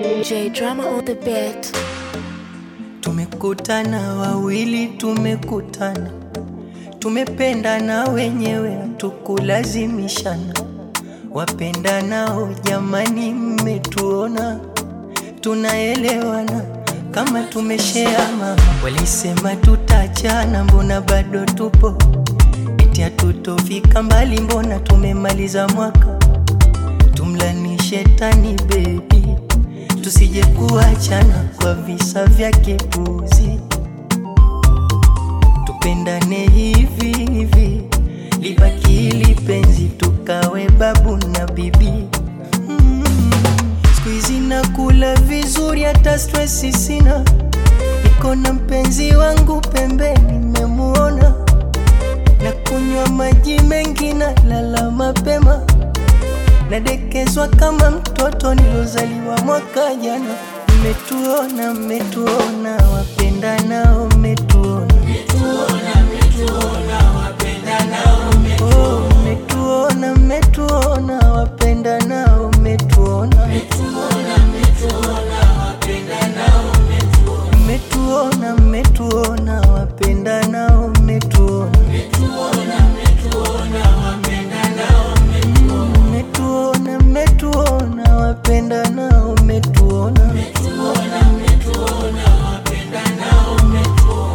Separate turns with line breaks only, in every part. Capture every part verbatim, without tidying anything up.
J Drama on the beat.
Tumekutana wawili, tumekutana, tumependana wenyewe, hatukulazimishana. Wapendanao jamani, mmetuona tunaelewana kama tumesheama. Walisema tutachana, mbona bado tupo? Eti hatutofika mbali, mbona tumemaliza mwaka? Tumlani shetani baby, tusije kuachana kwa visa vya kipuzi. Tupendane hivi hivi, libaki lipenzi, tukawe babu na bibi. mm. Squeezy na kula vizuri, hata stressi sina. Niko na mpenzi wangu pembeni, nimemuona. Na kunywa maji mengi, na lala mapema. Nadekezwa kama mtoto nilozaliwa mwaka jana. Mmetuona, mmetuona, wapendanao mmetuona. Mmetuona, mmetuona, wapendanao mmetuona. Mmetuona, mmetuona, wapendanao mmetuona. Mmetuona, mmetuona, wapendanao mmetuona. Mmetuona, mmetuona, wapendanao mmetuona. Mmetuona, mmetuona, wapendanao mmetuona. Mmetuona, mmetuona, wapendanao mmetuona. Mmetuona, mmetuona, wapendanao mmetuona.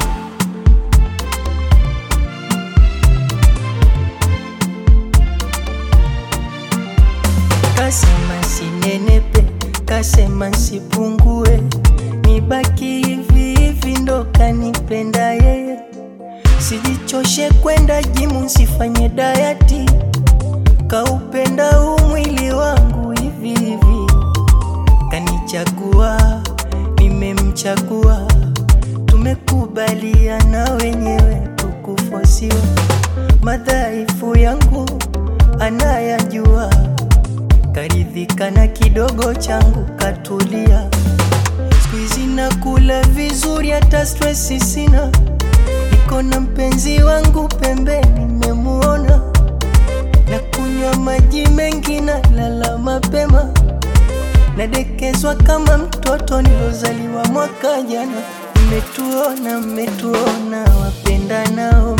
Kasema sinenepe, kasema sipungue, nibaki hivi hivi ndo kanipenda yeye. Sijichoshe kwenda jimu, sifanye dayati, kaupenda huu mwili wangu hivi hivi. Kanichagua, nimemchagua, tumekubaliana wenyewe, tukufosiwa. Madhaifu yangu anayajua, karidhika na kidogo changu, katulia. Squeezy na kula vizuri, hata stressi sina. Niko na mpenzi wangu pembeni, nimemuona. Na kunywa maji mengi, na lala mapema. Nadekezwa kama mtoto nilozaliwa mwaka jana. Mmetuona, mmetuona, wapendanao